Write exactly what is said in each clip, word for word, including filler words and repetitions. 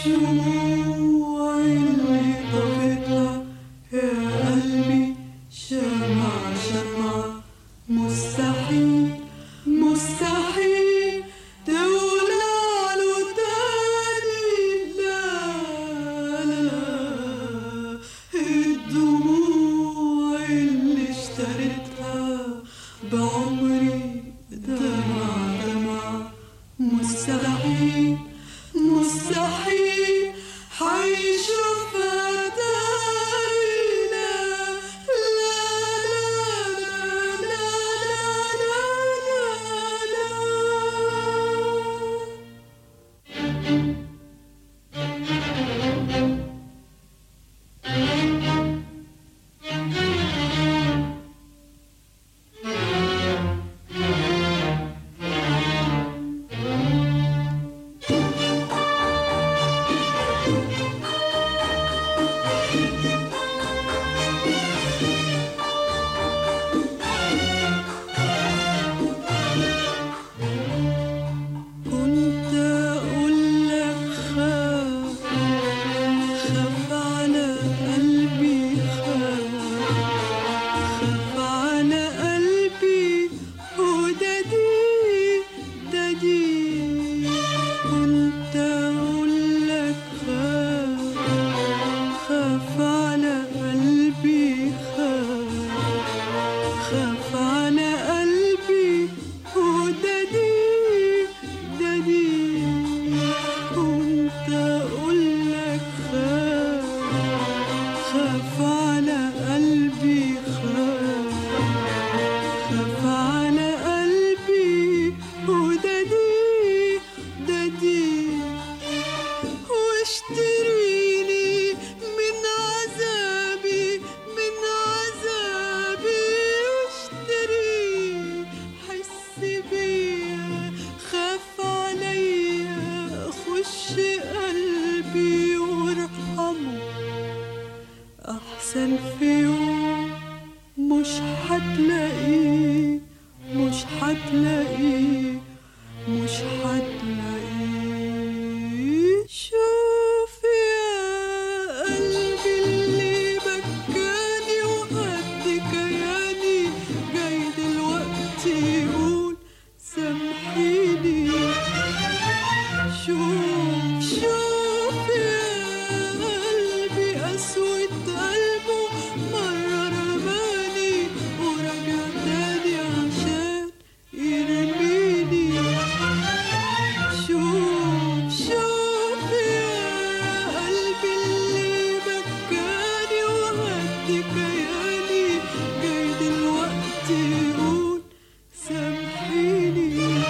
الشموع اللي طفتها يا قلبي شمعة شمعة مستحيل مستحيل تولع له تاني. لا لا الدموع اللي اشتريتها بعمري دمعة دمعة مستحيل مستحيل حيشوفها تاني. لا لا لا لا لا لا كنت أقول لك خاف خاف على قلبي خاف خاف على قلبي وده دي ده دي. كنت أقول لك خاف خاف على قلبي خاف خاف على قلبي وده دي ده دي. كنت أقول لك خاف خاف على قلبي خاف خاف على قلبي وده دي ده دي. واشتريني من عذابي من عذابي واشتريني حس بيا خاف عليا خش قلبي وارحمه أحسن في يوم مش هتلاقيه مش هتلاقيه مش هتلاقيه. شوف يا قلبي اللي بكاني وقد كياني جاي دلوقتي يقول سامحيني. شوف شوف يا قلبي أسود قلبه مرة رماني ورجع تاني عشان يرميني. شوف شوف يا قلبي اللي بكاني وهد كياني جاي دلوقتي يقول سامحيني.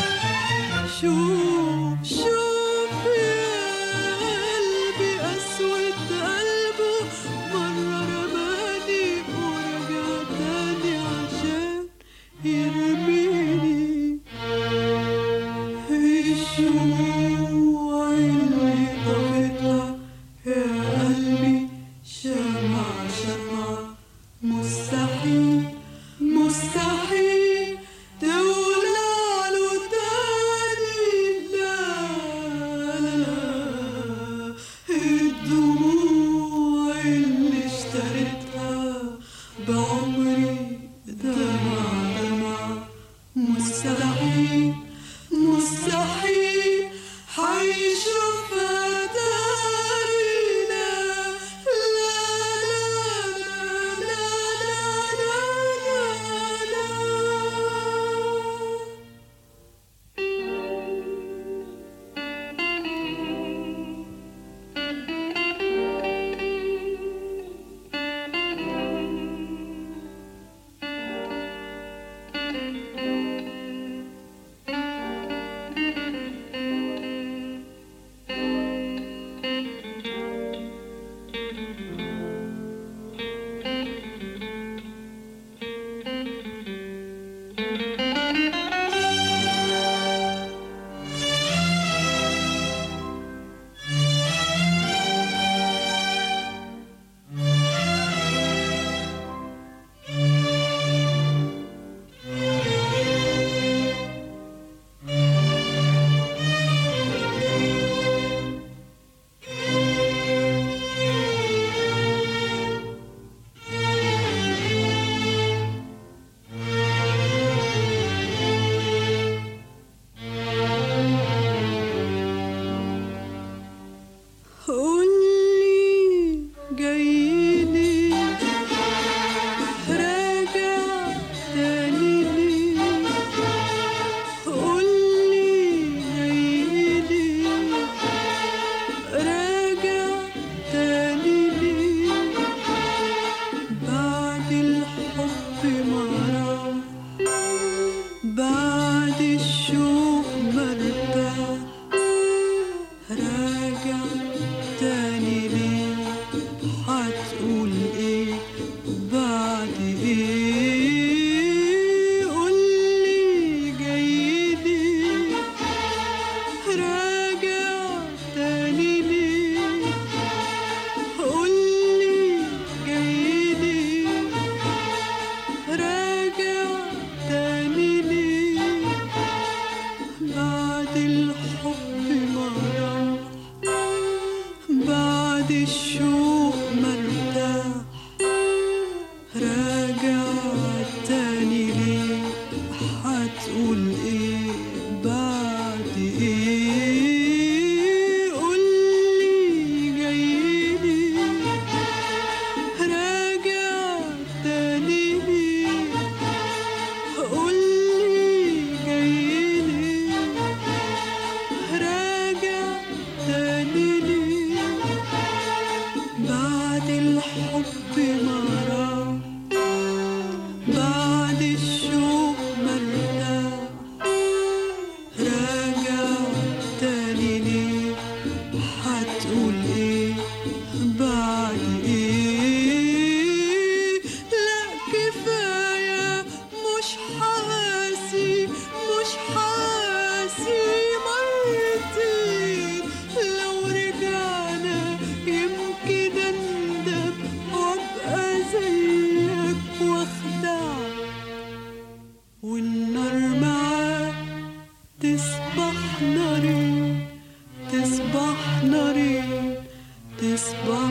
شوف شوف يا قلبي أسود قلبه مرة رماني ورجع تاني عشان يرميني. الشموع اللي طفتها يا قلبي شمعة شمعة مستحيل مستحيل تولع له تاني. لا لا الدموع اللي اشتريتها بعمري دمعة دمعة مستحيل مستحيل راجع تاني ليه؟ قولي جاي ليه؟ راجع تاني ليه؟ بعد الحب ما راح، بعد الشوق مرتاح، راجع تاني ليه؟ هتقول ايه بعد ايه؟ قولي جاي ليه؟ راجع تاني ليه؟ قولي جاي ليه؟ راجع تاني ليه؟ بعد الحب ما راح، بعد الشوق مرتاح، راجع تاني ليه؟ هتقول ايه بعد ايه؟ لا كفاية، مش حاسي مش حاسي مرتين، لو رجعنا يمكن اندم وابقى زيك واخدعك، والنار معاك تصبح نارين، تصبح نارين، تصبح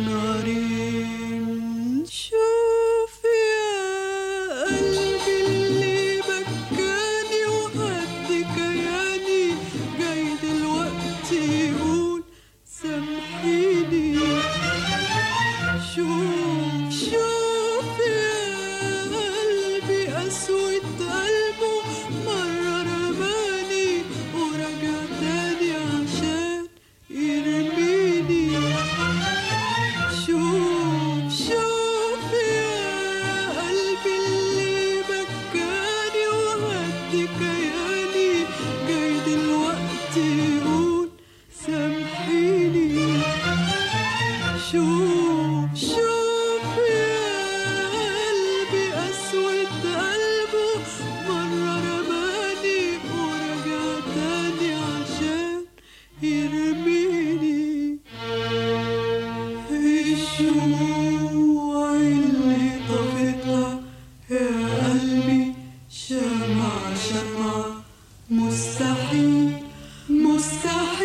نارين. شوف يا قلبي اللي بكاني وقد كياني، جاي دلوقتي يقول سامحيني. شوف شوف يا قلبي قسوة قلبه، مرة رماني ورجع تاني عشان يرميني. شوف شوف يا قلبي اللي بكاني وهد كياني، جاي دلوقتي يقول سامحيني. شوف شوف يا قلبي قسوة قلبه، مرة رماني ورجع تاني عشان يرميني. الشموع اللي طفتها يا قلبي شمعة شمعة، مستحيل مستحيل